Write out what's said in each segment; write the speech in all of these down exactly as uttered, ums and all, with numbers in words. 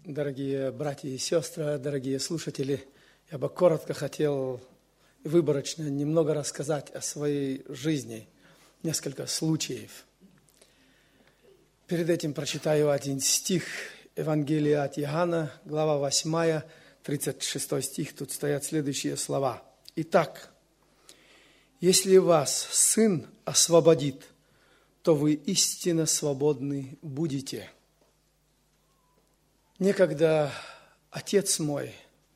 Дорогие братья и сестры, дорогие слушатели, я бы коротко хотел выборочно немного рассказать о своей жизни, несколько случаев. Перед этим прочитаю один стих Евангелия от Иоанна, глава восьмая, тридцать шестой стих, тут стоят следующие слова. «Итак, если вас Сын освободит, то вы истинно свободны будете». Некогда отец мой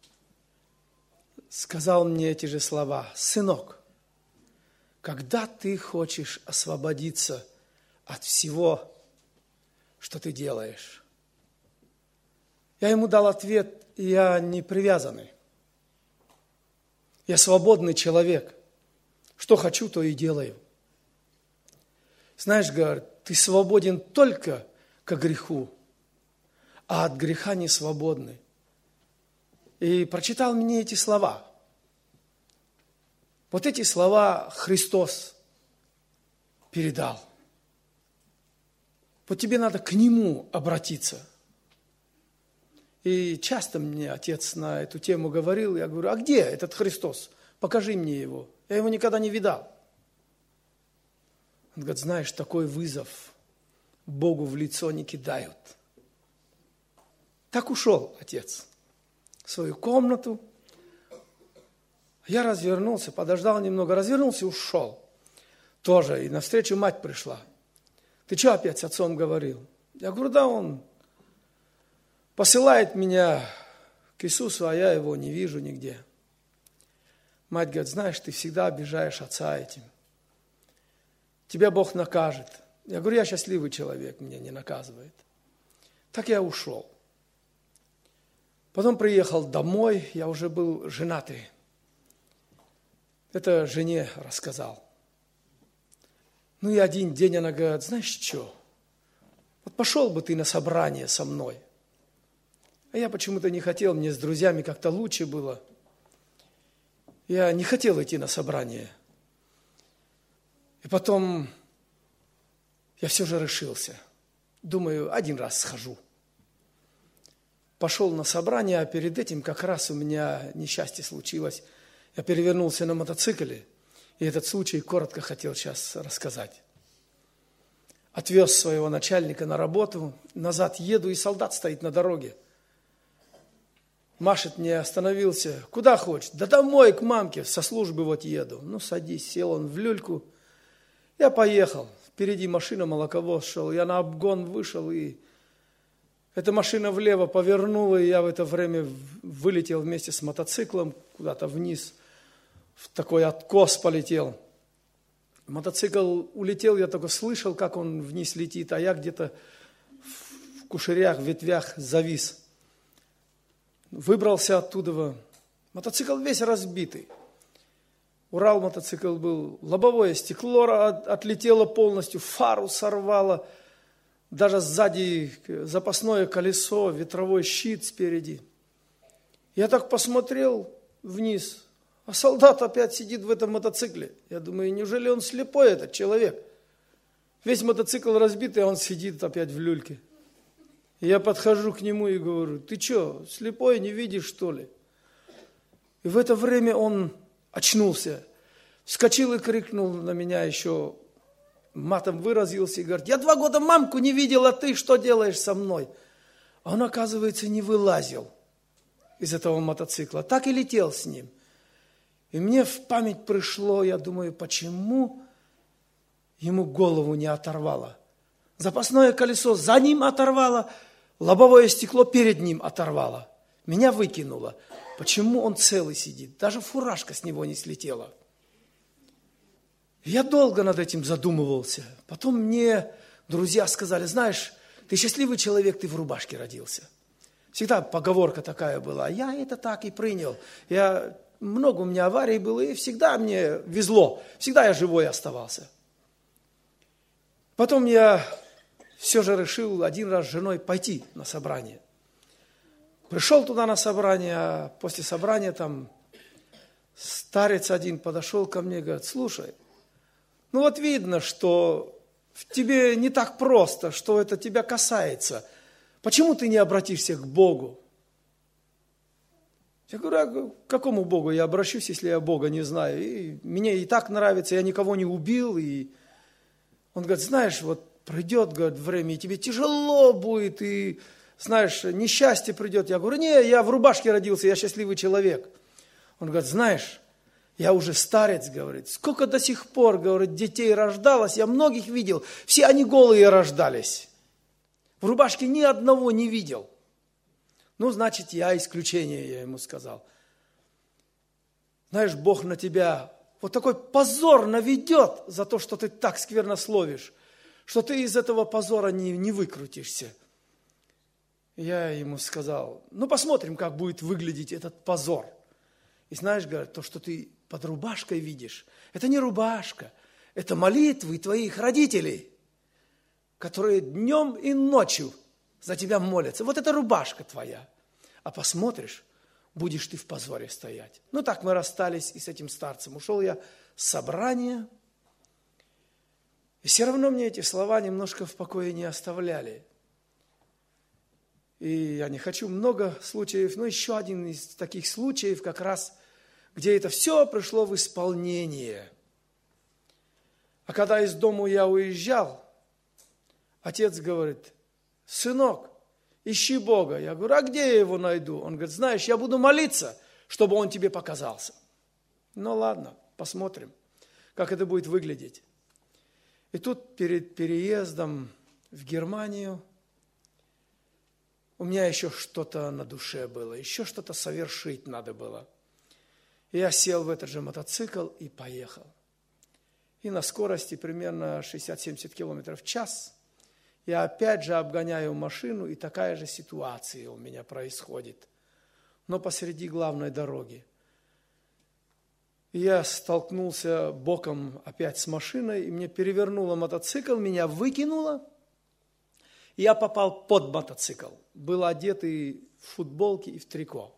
сказал мне эти же слова: «Сынок, когда ты хочешь освободиться от всего, что ты делаешь?» Я ему дал ответ: я не привязанный. Я свободный человек. Что хочу, то и делаю. Знаешь, говорит, ты свободен только к греху, а от греха не свободны. И прочитал мне эти слова. Вот эти слова Христос передал. Вот тебе надо к Нему обратиться. И часто мне отец на эту тему говорил, я говорю: а где этот Христос? Покажи мне Его. Я Его никогда не видал. Он говорит: знаешь, такой вызов Богу в лицо не кидают. Так ушел отец в свою комнату. Я развернулся, подождал немного, развернулся и ушел. Тоже, и навстречу мать пришла. Ты что опять с отцом говорил? Я говорю: да, он посылает меня к Иисусу, а я его не вижу нигде. Мать говорит: знаешь, ты всегда обижаешь отца этим. Тебя Бог накажет. Я говорю: я счастливый человек, меня не наказывает. Так я ушел. Потом приехал домой, я уже был женатый. Это жене рассказал. Ну и один день она говорит: знаешь что, вот пошел бы ты на собрание со мной. А я почему-то не хотел, мне с друзьями как-то лучше было. Я не хотел идти на собрание. И потом я все же решился. Думаю, один раз схожу. Пошел на собрание, а перед этим как раз у меня несчастье случилось. Я перевернулся на мотоцикле, и этот случай коротко хотел сейчас рассказать. Отвез своего начальника на работу, назад еду, и солдат стоит на дороге. Машет мне, остановился. Куда хочешь? Да домой, к мамке, со службы вот еду. Ну, садись, сел он в люльку. Я поехал. Впереди машина, молоковоз шел. Я на обгон вышел, и эта машина влево повернула, и я в это время вылетел вместе с мотоциклом куда-то вниз. В такой откос полетел. Мотоцикл улетел, я только слышал, как он вниз летит, а я где-то в кушерях, в ветвях завис. Выбрался оттуда. Мотоцикл весь разбитый. Урал мотоцикл был, лобовое стекло отлетело полностью, фару сорвало, даже сзади запасное колесо, ветровой щит спереди. Я так посмотрел вниз, а солдат опять сидит в этом мотоцикле. Я думаю, неужели он слепой, этот человек? Весь мотоцикл разбитый, а он сидит опять в люльке. И я подхожу к нему и говорю: ты что, слепой, не видишь, что ли? И в это время он очнулся, вскочил и крикнул на меня еще, матом выразился и говорит: я два года мамку не видел, а ты что делаешь со мной? А он, оказывается, не вылазил из этого мотоцикла, так и летел с ним. И мне в память пришло, я думаю, почему ему голову не оторвало? Запасное колесо за ним оторвало, лобовое стекло перед ним оторвало. Меня выкинуло. Почему он целый сидит? Даже фуражка с него не слетела. Я долго над этим задумывался. Потом мне друзья сказали: знаешь, ты счастливый человек, ты в рубашке родился. Всегда поговорка такая была. Я это так и принял. Я, много у меня аварий было, и всегда мне везло. Всегда я живой оставался. Потом я все же решил один раз с женой пойти на собрание. Пришел туда на собрание, а после собрания там старец один подошел ко мне и говорит: слушай, ну вот видно, что в тебе не так просто, что это тебя касается. Почему ты не обратишься к Богу? Я говорю, а к какому Богу я обращусь, если я Бога не знаю? И мне и так нравится, я никого не убил. И он говорит, знаешь, вот придет, говорит, время, и тебе тяжело будет, и, знаешь, несчастье придет. Я говорю, не, я в рубашке родился, я счастливый человек. Он говорит, знаешь, я уже старец, говорит, сколько до сих пор, говорит, детей рождалось, я многих видел, все они голые рождались. В рубашке ни одного не видел. Ну, значит, я исключение, я ему сказал. Знаешь, Бог на тебя вот такой позор наведет за то, что ты так сквернословишь, что ты из этого позора не, не выкрутишься. Я ему сказал, ну, посмотрим, как будет выглядеть этот позор. И знаешь, говорит, то, что ты под рубашкой видишь, это не рубашка, это молитвы твоих родителей, которые днем и ночью за тебя молятся. Вот это рубашка твоя. А посмотришь, будешь ты в позоре стоять. Ну так мы расстались и с этим старцем. Ушел я с собрания. И все равно мне эти слова немножко в покое не оставляли. И я не хочу много случаев, но еще один из таких случаев, как раз, где это все пришло в исполнение. А когда из дому я уезжал, отец говорит, сынок, ищи Бога. Я говорю, а где я его найду? Он говорит, знаешь, я буду молиться, чтобы он тебе показался. Ну ладно, посмотрим, как это будет выглядеть. И тут перед переездом в Германию у меня еще что-то на душе было, еще что-то совершить надо было. И я сел в этот же мотоцикл и поехал. И на скорости примерно шестьдесят-семьдесят километров в час я опять же обгоняю машину, и такая же ситуация у меня происходит, но посреди главной дороги. И я столкнулся боком опять с машиной, и мне перевернуло мотоцикл, меня выкинуло, и я попал под мотоцикл. Был одет и в футболке, и в трико.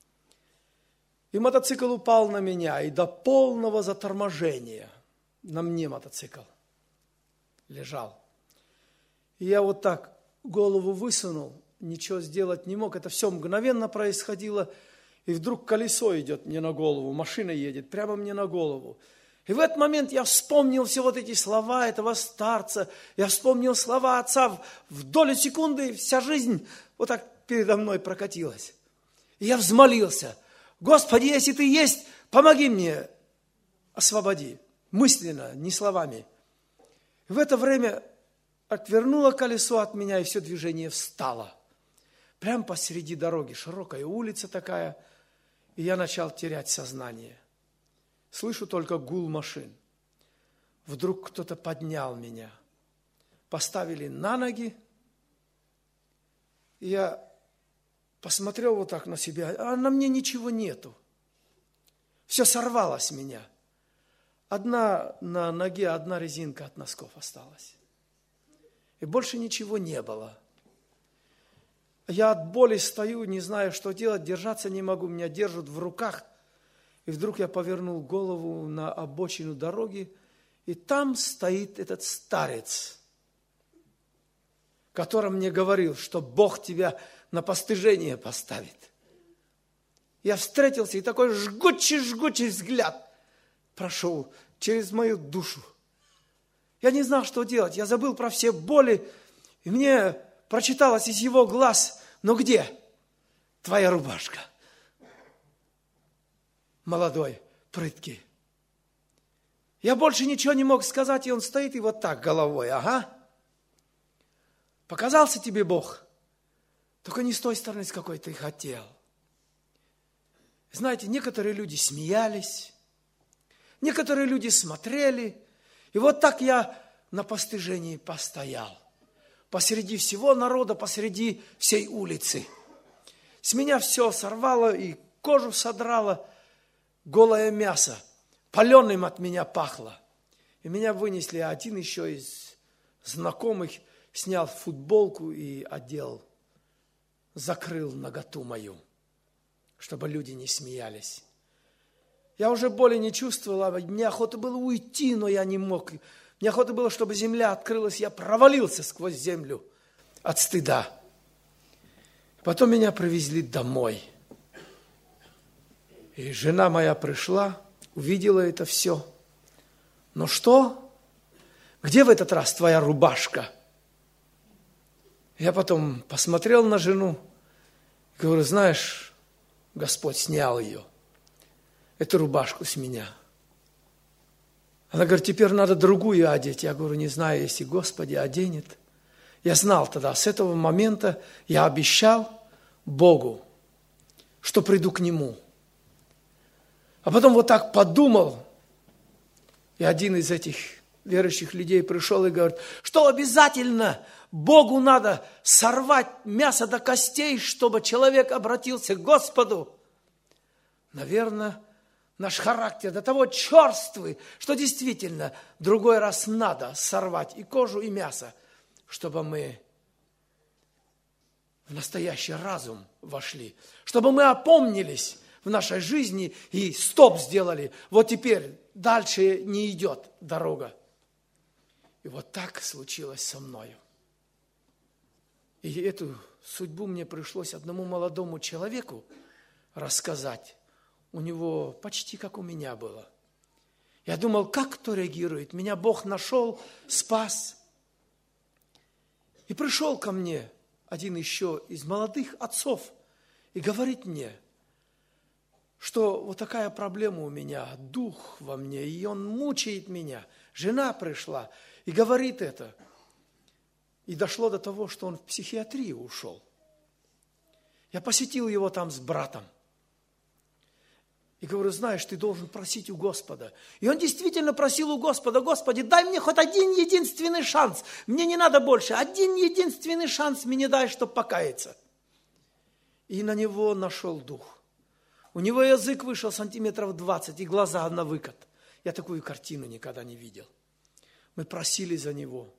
И мотоцикл упал на меня, и до полного заторможения на мне мотоцикл лежал. И я вот так голову высунул, ничего сделать не мог. Это все мгновенно происходило. И вдруг колесо идет мне на голову, машина едет прямо мне на голову. И в этот момент я вспомнил все вот эти слова этого старца. Я вспомнил слова отца. В долю секунды вся жизнь вот так передо мной прокатилась. И я взмолился. Господи, если ты есть, помоги мне, освободи. Мысленно, не словами. И в это время отвернуло колесо от меня, и все движение встало. Прямо посреди дороги, широкая улица такая, и я начал терять сознание. Слышу только гул машин. Вдруг кто-то поднял меня, поставили на ноги, и я посмотрел вот так на себя, а на мне ничего нету. Все сорвало с меня. Одна на ноге, одна резинка от носков осталась. И больше ничего не было. Я от боли стою, не знаю, что делать, держаться не могу, меня держат в руках. И вдруг я повернул голову на обочину дороги, и там стоит этот старец, который мне говорил, что Бог тебя на постыжение поставит. Я встретился, и такой жгучий-жгучий взгляд прошел через мою душу. Я не знал, что делать, я забыл про все боли, и мне прочиталось из его глаз, но где твоя рубашка? Молодой, прыткий. Я больше ничего не мог сказать, и он стоит и вот так головой, ага. Показался тебе Бог, только не с той стороны, с какой ты хотел. Знаете, некоторые люди смеялись, некоторые люди смотрели, и вот так я на постыжении постоял. Посреди всего народа, посреди всей улицы. С меня все сорвало и кожу содрало, голое мясо. Паленым от меня пахло. И меня вынесли, а один еще из знакомых снял футболку и одел, закрыл наготу мою, чтобы люди не смеялись. Я уже боли не чувствовала, мне охота было уйти, но я не мог. Мне охота было, чтобы земля открылась, я провалился сквозь землю от стыда. Потом меня привезли домой. И жена моя пришла, увидела это все. Ну что? Где в этот раз твоя рубашка? Я потом посмотрел на жену и говорю, знаешь, Господь снял ее, эту рубашку с меня. Она говорит, теперь надо другую одеть. Я говорю, не знаю, если Господи оденет. Я знал тогда, с этого момента я обещал Богу, что приду к Нему. А потом вот так подумал, и один из этих верующих людей пришел и говорит, что обязательно Богу надо сорвать мясо до костей, чтобы человек обратился к Господу. Наверное, наш характер до того черствый, что действительно другой раз надо сорвать и кожу, и мясо, чтобы мы в настоящий разум вошли, чтобы мы опомнились в нашей жизни и стоп сделали. Вот теперь дальше не идет дорога. И вот так случилось со мною. И эту судьбу мне пришлось одному молодому человеку рассказать. У него почти как у меня было. Я думал, как кто реагирует? Меня Бог нашел, спас. И пришел ко мне один еще из молодых отцов и говорит мне, что вот такая проблема у меня, дух во мне, и он мучает меня. Жена пришла и говорит это. И дошло до того, что он в психиатрию ушел. Я посетил его там с братом. И говорю, знаешь, ты должен просить у Господа. И он действительно просил у Господа, Господи, дай мне хоть один единственный шанс. Мне не надо больше. Один единственный шанс мне дай, чтобы покаяться. И на него нашел дух. У него язык вышел сантиметров двадцать, и глаза на выкат. Я такую картину никогда не видел. Мы просили за него.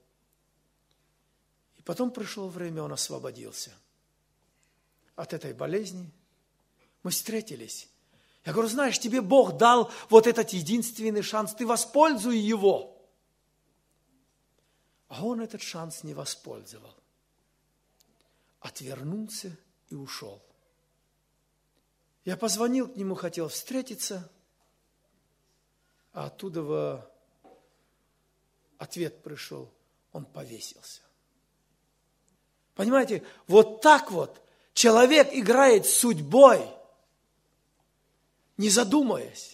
И потом пришло время, он освободился от этой болезни. Мы встретились. Я говорю, знаешь, тебе Бог дал вот этот единственный шанс, ты воспользуй его. А он этот шанс не воспользовал. Отвернулся и ушел. Я позвонил к нему, хотел встретиться, а оттуда в ответ пришел, он повесился. Понимаете, вот так вот человек играет с судьбой, не задумываясь.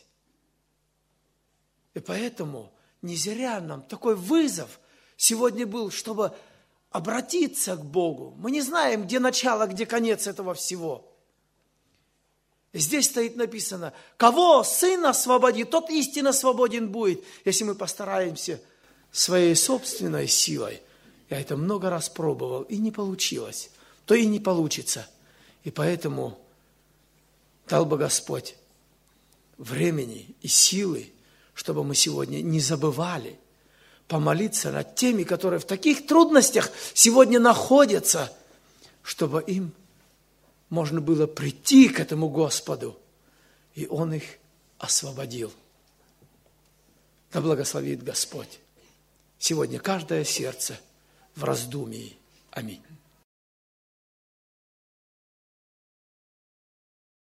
И поэтому не зря нам такой вызов сегодня был, чтобы обратиться к Богу. Мы не знаем, где начало, где конец этого всего. Здесь стоит написано, кого Сын освободит, тот истинно свободен будет, если мы постараемся своей собственной силой. Я это много раз пробовал, и не получилось, то и не получится. И поэтому дал бы Господь времени и силы, чтобы мы сегодня не забывали помолиться над теми, которые в таких трудностях сегодня находятся, чтобы им можно было прийти к этому Господу, и Он их освободил. Да благословит Господь сегодня каждое сердце в раздумии. Аминь.